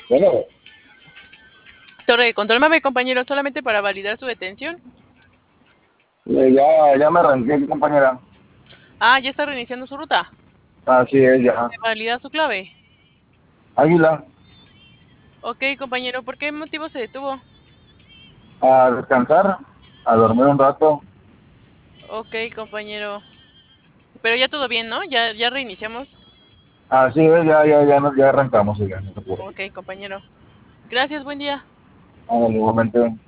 Bueno, Torre de control, mame, compañero, solamente para validar su detención. ya me arranqué, compañera. Ah, ya está reiniciando su ruta. Así es, ya. ¿Me valida su clave? Águila, Ok, compañero, ¿por qué motivo se detuvo? a descansar, a dormir un rato. Ok, compañero. Pero ya todo bien, ¿no? Ya reiniciamos. Así es, ya arrancamos, ya, no se apure. Ok, compañero. Gracias, buen día. Ándale, igualmente.